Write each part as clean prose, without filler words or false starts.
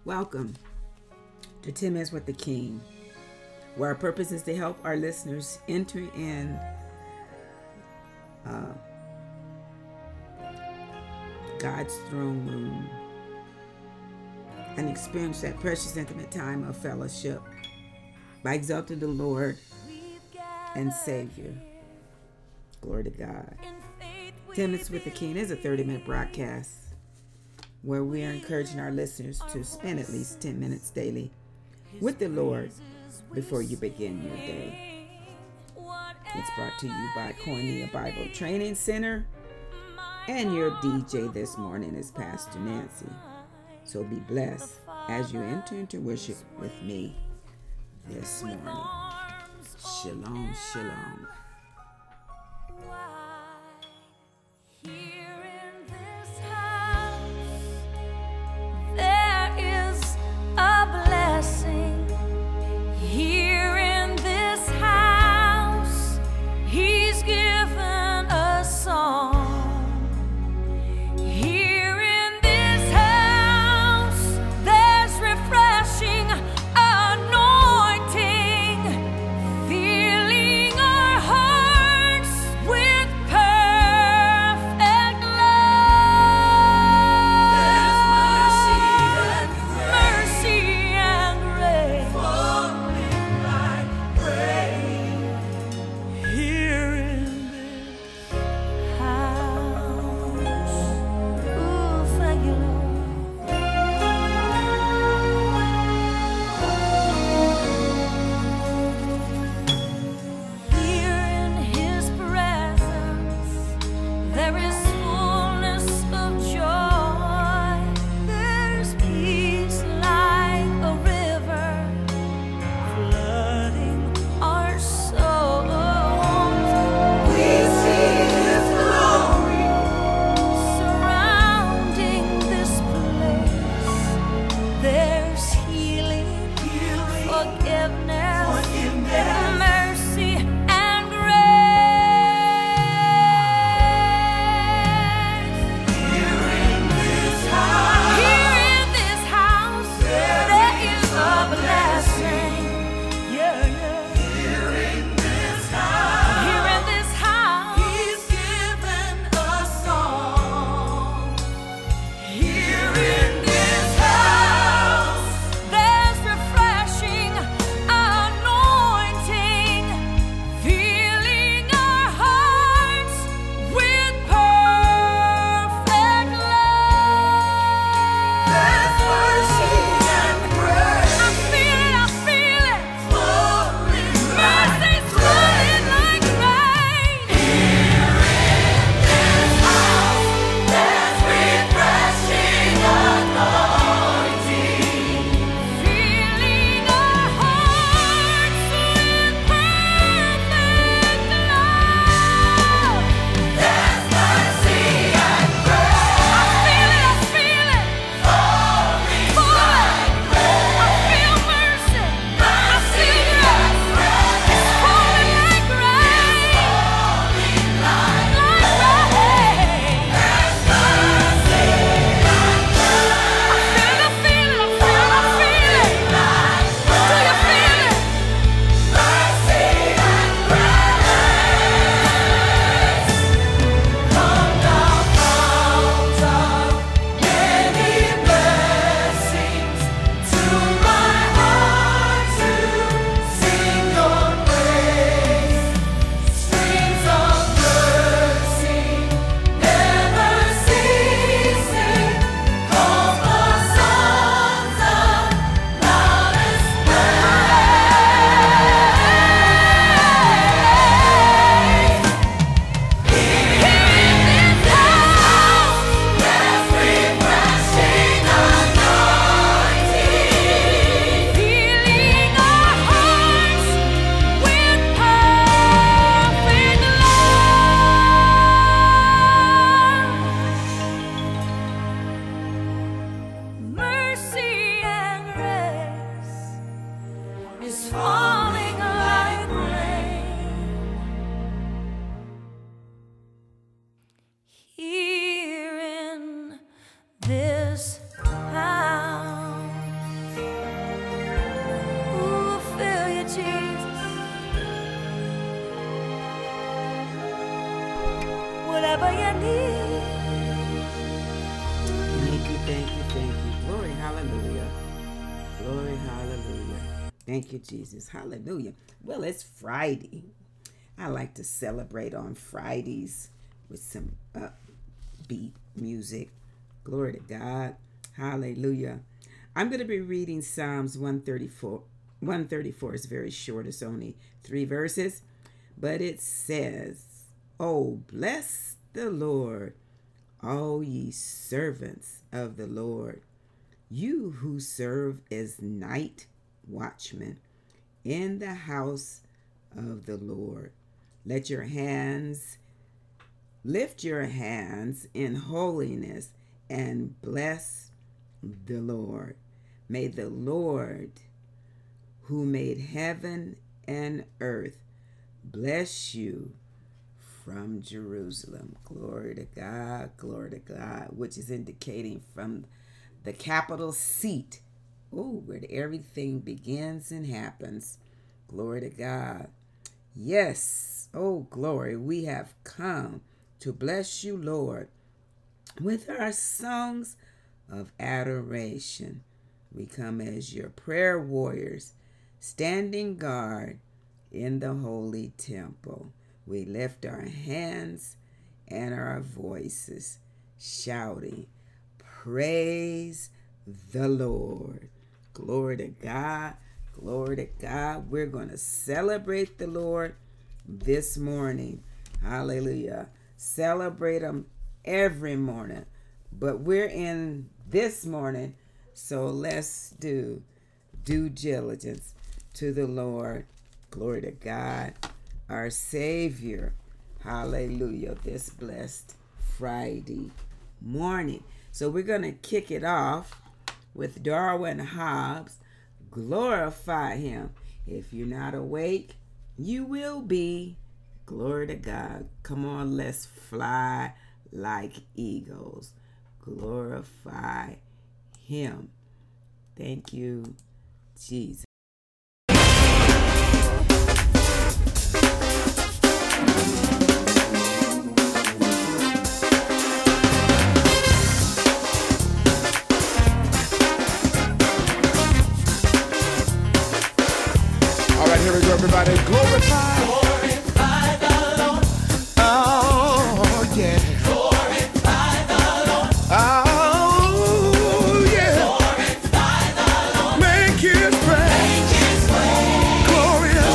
Welcome to 10 Minutes with the King, where our purpose is to help our listeners enter in God's throne room and experience that precious intimate time of fellowship by exalting the Lord and Savior. Glory to God. 10 Minutes with the King is a 30-minute broadcast where we are encouraging our listeners to spend at least 10 minutes daily with the Lord before you begin your day. It's brought to you by Koinonia Bible Training Center, and your DJ this morning is Pastor Nancy. So be blessed as you enter into worship with me this morning. Shalom, shalom. Anointing, feeling our heart. thank you. Glory, hallelujah. Glory, hallelujah. Thank you, Jesus. Hallelujah. Well, it's Friday. I like to celebrate on Fridays with some upbeat music. Glory to God. Hallelujah. I'm going to be reading Psalms 134. 134 is very short. It's only 3 verses. But it says, "Oh, bless the Lord, all ye servants of the Lord, you who serve as night watchmen in the house of the Lord. Lift your hands in holiness and bless the Lord. May the Lord, who made heaven and earth, bless you from Jerusalem." Glory to God, which is indicating from the capital seat, where everything begins and happens. Glory to God. Yes, glory, we have come to bless you, Lord, with our songs of adoration. We come as your prayer warriors, standing guard in the holy temple. We lift our hands and our voices, shouting, "Praise the Lord." Glory to God. Glory to God. We're going to celebrate the Lord this morning. Hallelujah. Celebrate Him every morning. But we're in this morning, so let's do due diligence to the Lord. Glory to God, our Savior. Hallelujah. This blessed Friday morning. So we're going to kick it off with Darwin Hobbs, "Glorify Him." If you're not awake, you will be. Glory to God. Come on, let's fly like eagles. Glorify Him. Thank you, Jesus. All right, here we go, everybody. Glorify the Lord. Oh, yeah. Glorify the Lord. Oh, yeah. Glorify the Lord. Make His praise glorious.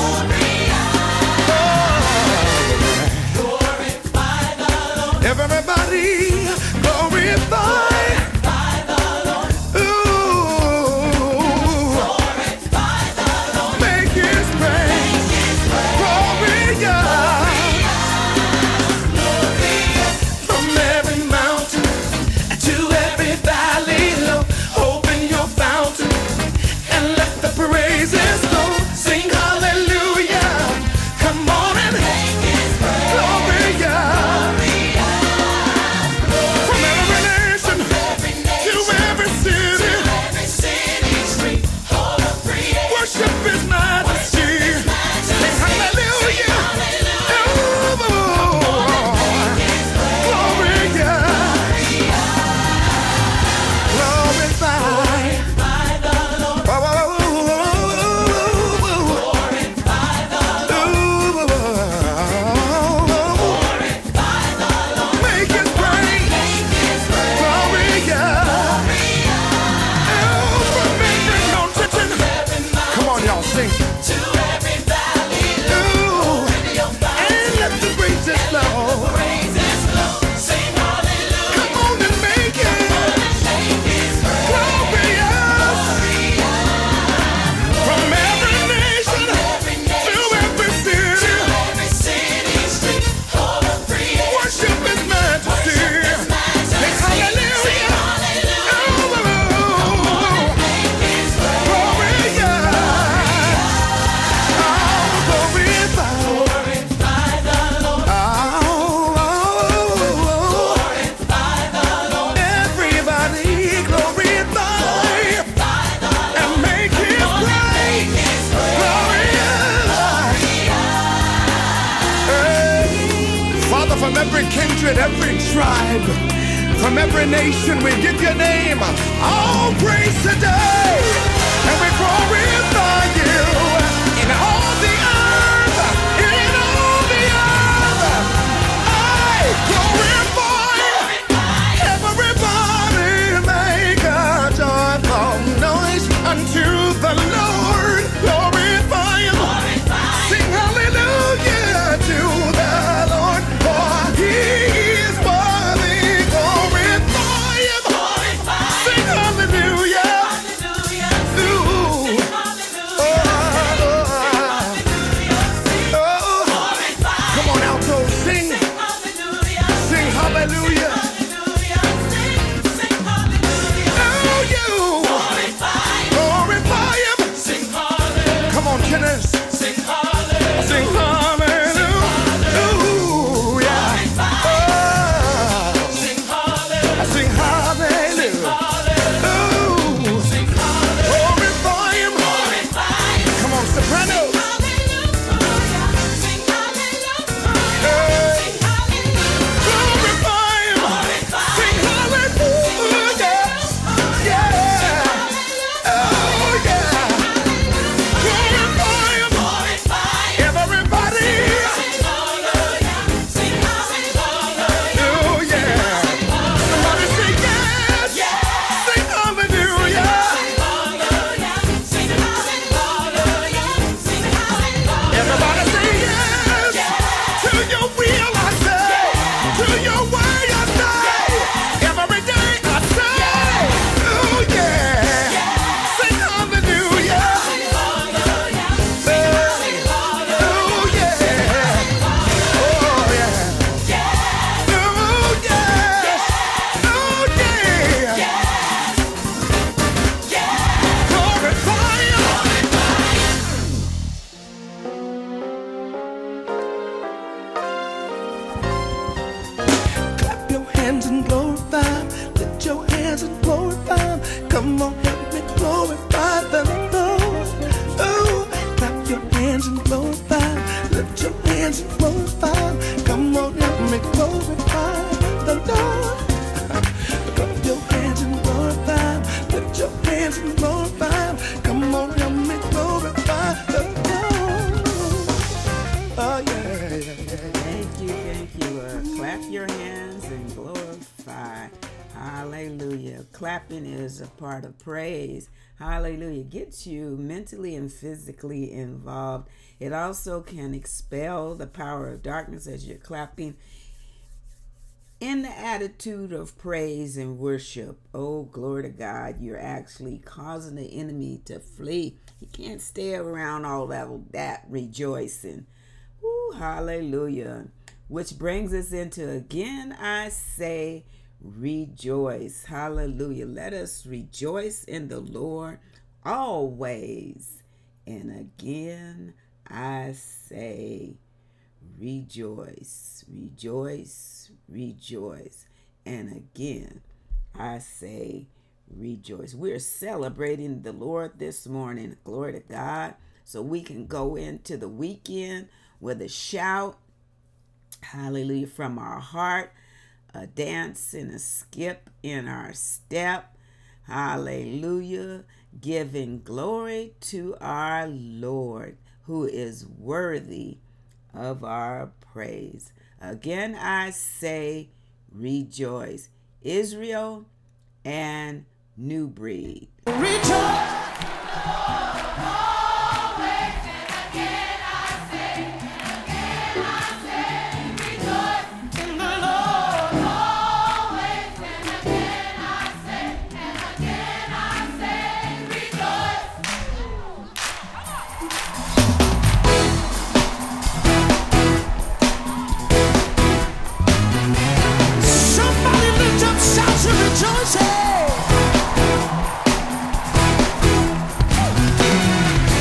Oh. Glorify the Lord. Everybody, glorify. Make His praise. from every nation. We give your name all praise today, and we glorify you in all the earth, in all the earth. I glorify. Everybody make a joyful noise unto the Lord. Glorify him. Sing hallelujah to the Lord, for he is worthy. Glorify him. Sing hallelujah. Ooh. Come on, alto, sing. Sing hallelujah. Oh, you. Glorify him. Come on, tenors. Sing hallelujah. Ooh, yeah. Oh. Sing hallelujah. Ooh. Glorify him. Come on, soprano. Hey. Glorify him. Sing hallelujah. Yeah. Oh, yeah. Glorify him. Everybody. Oh, yeah. Somebody say yes. Sing hallelujah. Everybody say yes. To your will I say. To your way I say. Every day I say. Oh, yeah. Sing hallelujah. Oh, yeah. Oh, yeah. Oh, yes. Oh, yeah. Glorify him. Clap your hands and glorify him. Lift your hands and glorify him. Come on, help me glorify the Lord. Oh, clap your hands and glorify him. Lift your hands and glorify him. Come on, help me glorify the Lord. Clap your hands and glorify him. Lift your hands and glorify him. Come on, help me glorify the Lord. Oh, yeah. Thank you. Clap your hands and glorify. Hallelujah. Clapping is a part of praise. Hallelujah. Gets you mentally and physically involved. It also can expel the power of darkness as you're clapping in the attitude of praise and worship. Oh, glory to God. You're actually causing the enemy to flee. He can't stay around all that rejoicing. Ooh, hallelujah. Which brings us into, again, I say, rejoice. Hallelujah. Let us rejoice in the Lord always. And again, I say, rejoice. Rejoice, rejoice. And again, I say, rejoice. We're celebrating the Lord this morning. Glory to God. So we can go into the weekend with a shout, hallelujah, from our heart, a dance and a skip in our step, hallelujah, giving glory to our Lord, who is worthy of our praise. Again, I say, rejoice. Israel and New Breed. Rejoice. Rejoice!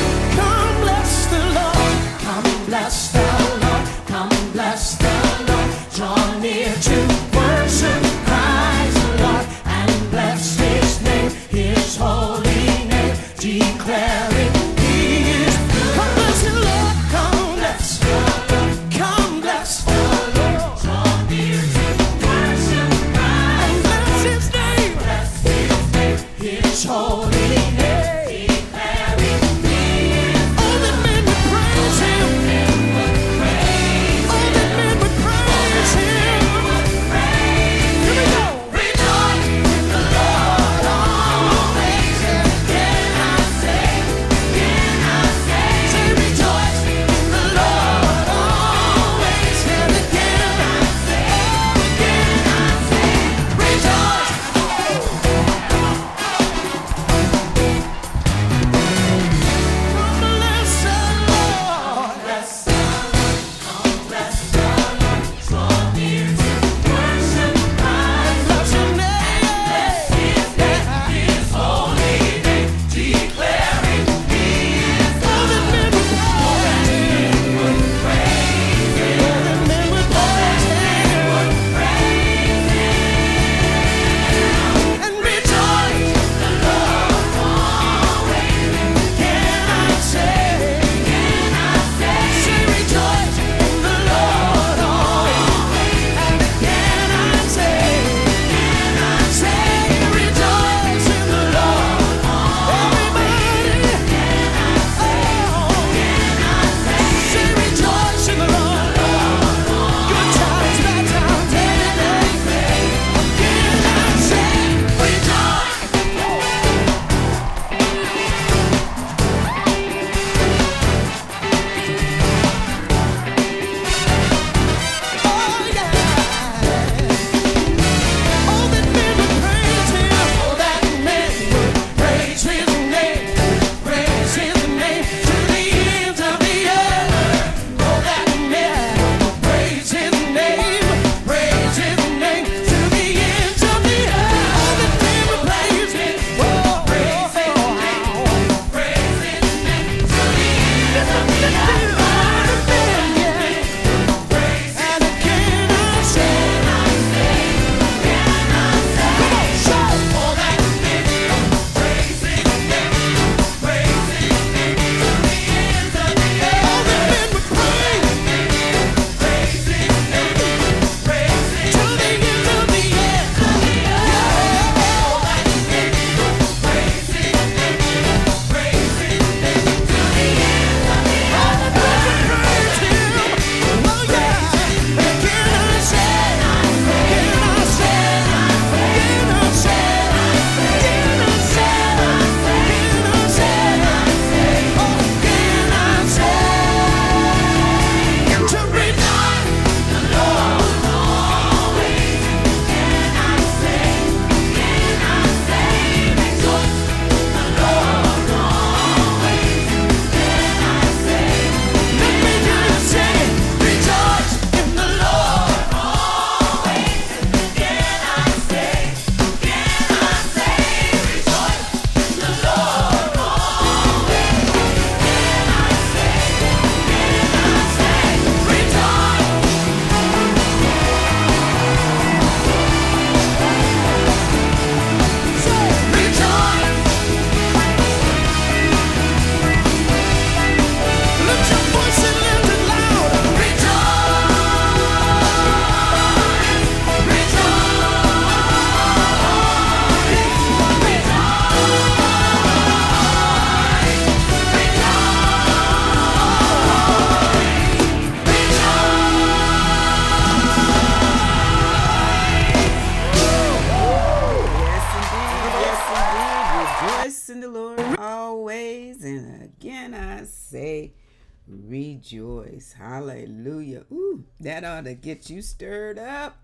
rejoice. Hallelujah. Ooh, that ought to get you stirred up.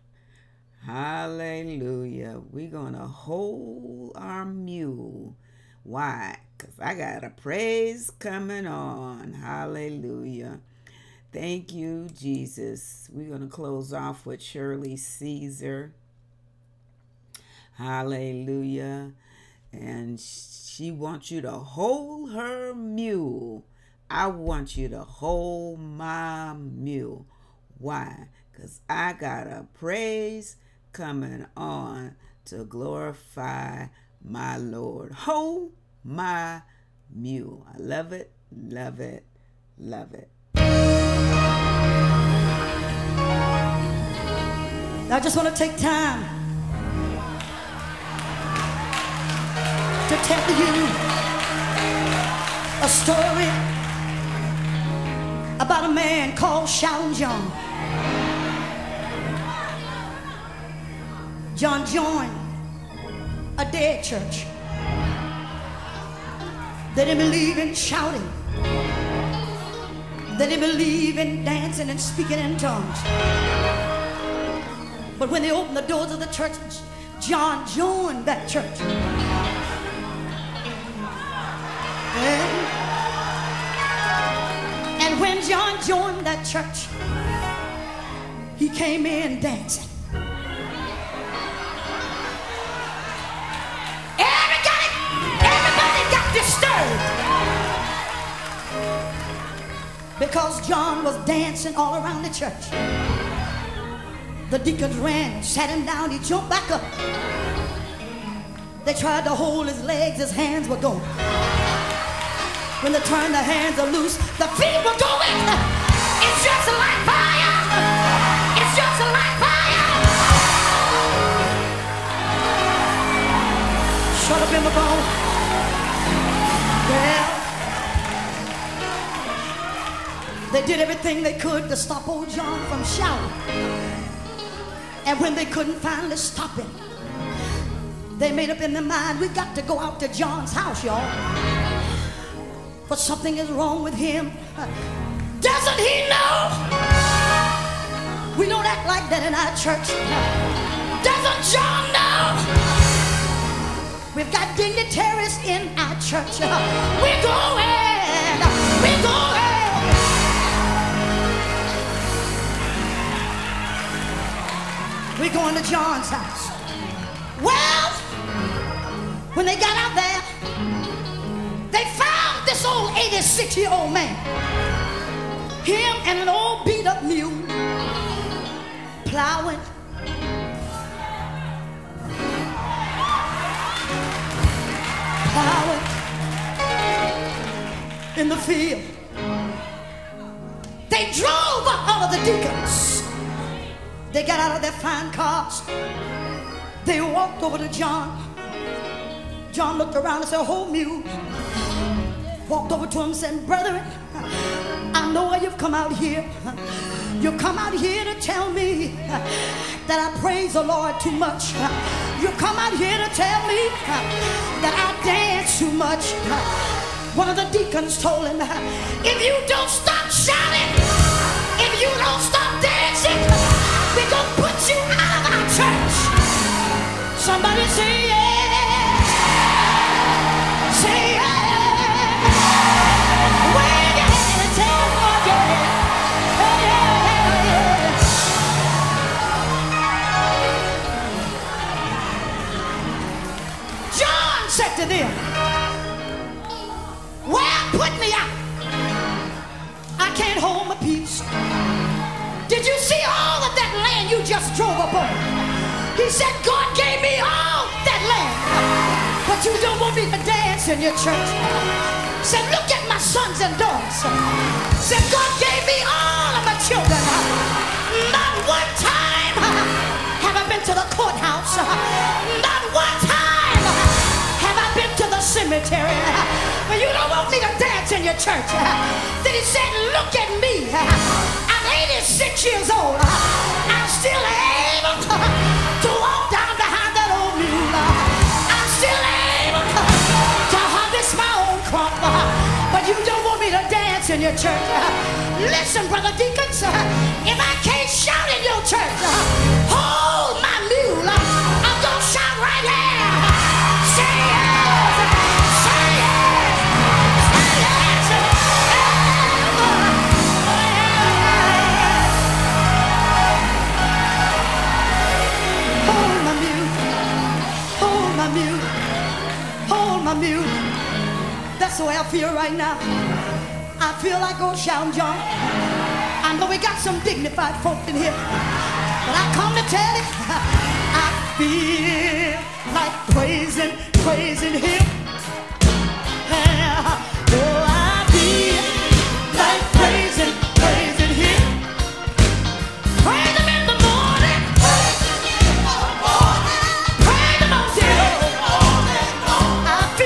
Hallelujah. We're going to hold our mule. Why? Because I got a praise coming on. Hallelujah. Thank you, Jesus. We're going to close off with Shirley Caesar. Hallelujah. And she wants you to hold her mule. I want you to hold my mule. Why? Because I got a praise coming on to glorify my Lord. Hold my mule. I love it, love it, love it. I just want to take time to tell you a story about a man called Shouting John. John joined a dead church. They didn't believe in shouting. They didn't believe in dancing and speaking in tongues. But when they opened the doors of the church, John joined that church. And when John joined that church, he came in dancing. Everybody got disturbed because John was dancing all around the church. The deacons ran, sat him down, he jumped back up. They tried to hold his legs, his hands were going. When they turned the hands are loose, the feet were going. It's just like fire. It's just like fire. Shut up in the bone. Well, they did everything they could to stop old John from shouting. And when they couldn't finally stop him, they made up in their mind, we got to go out to John's house, y'all. But something is wrong with him. Doesn't he know? We don't act like that in our church. Doesn't John know? We've got dignitaries in our church. We're going. We're going. We're going to John's house. Well, when they got out there, they found this old 86-year-old man. Him and an old beat-up mule plowing. Plowing in the field. They drove up all of the deacons. They got out of their fine cars. They walked over to John. John looked around and said, "Hold mule." Walked over to him and said, "Brethren, I know why you've come out here. You've come out here to tell me that I praise the Lord too much. You've come out here to tell me that I dance too much." One of the deacons told him, "If you don't stop shouting, if you don't stop dancing, we're going to put you out of our church." Somebody say yes. Say yes. Wave your hand and tell them again. John said to them, "Well, put me out. I can't hold my peace. Did you see all of that land you just drove up on?" He said, "God gave me all that land, but you don't want me to dance in your church." Said, "Look at my sons and daughters." Said, "God gave me all of my children. Not one time have I been to the courthouse. Not one time have I been to the cemetery. But you don't want me to dance in your church." Then he said, "Look at me. I'm 86 years old. I'm still able to walk down behind that old mule. I'm still able to harvest my own crop. But you don't want me to dance in your church. Listen, brother deacons, if I can't shout in your church, hold my mule. I'm going to shout right here. Say yes. Say yes. Say yes. Hold my mule. Hold my mule. Hold my mule. That's the way I feel right now. I feel like old Shouting John. I know we got some dignified folk in here, but I come to tell you, I feel like praising him. Oh, I feel like praising him. Praise him in the morning. Praise him all day long. I feel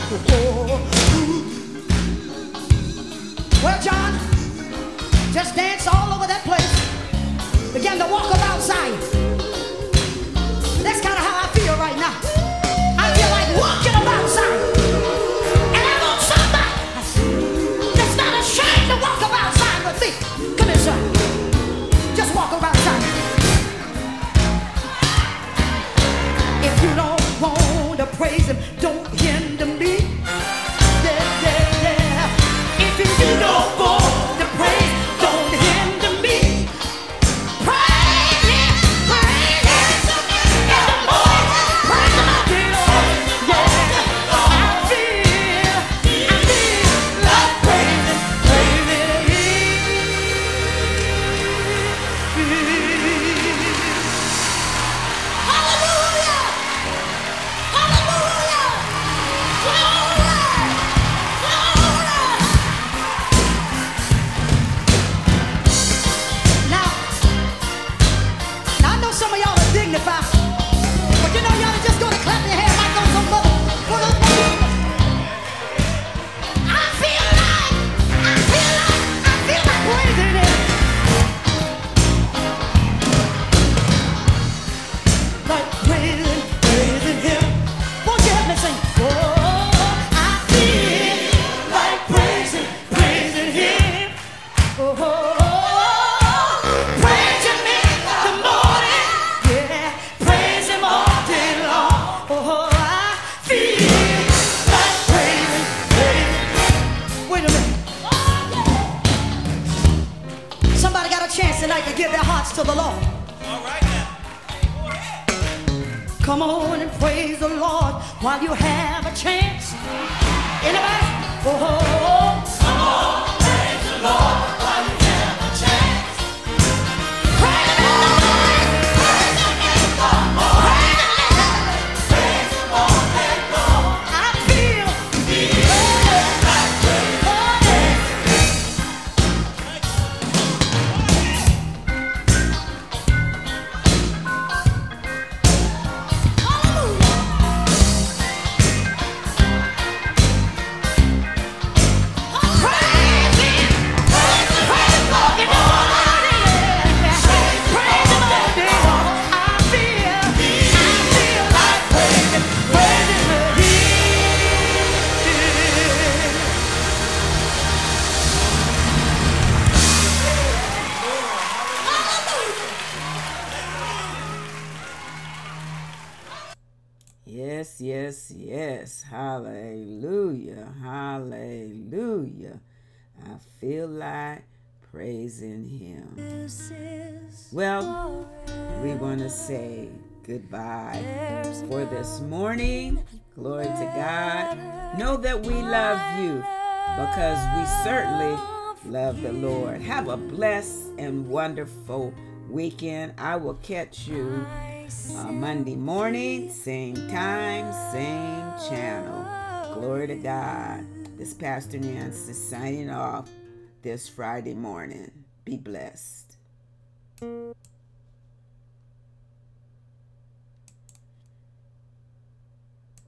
Well, John, just dance all over that place. Began to walk about Zion. That's kind of how I feel right now. I feel like walking about Zion. And I want somebody that's not ashamed to walk about Zion with me. Come here, son. Just walk around Zion. If you don't want to praise him, don't hinder me. Yeah, yeah, yeah. If you don't want to praise, don't hinder me. Praise him, praise him. In the morning, praise him all day long. Yeah, I feel like praising, praising him. Hallelujah! Hallelujah! Glory! Glory! Now I know some of y'all are dignified, but you know y'all are just gonna clap your hands like those mother. I feel like praising him. Like praising him. Won't you help me sing? Oh, I feel like praising him. Oh, praise him in the morning. Yeah, praise him all day long. Oh, I feel like praising. Wait a minute. Somebody got a chance tonight to give their hearts to the Lord. Come on and praise the Lord while you have a chance. Anybody? Oh, come on, praise the Lord while you have a chance. Praise him in the morning, praise him in the morning, praise him all day long. I feel like praising. Yes, yes, yes. Hallelujah. Hallelujah. I feel like praising him. Well, we want to say goodbye for this morning. Glory to God. Know that we love you because we certainly love the Lord. Have a blessed and wonderful weekend. I will catch you Monday morning, same time, same channel. Glory to God. This Pastor Nancy signing off this Friday morning. Be blessed.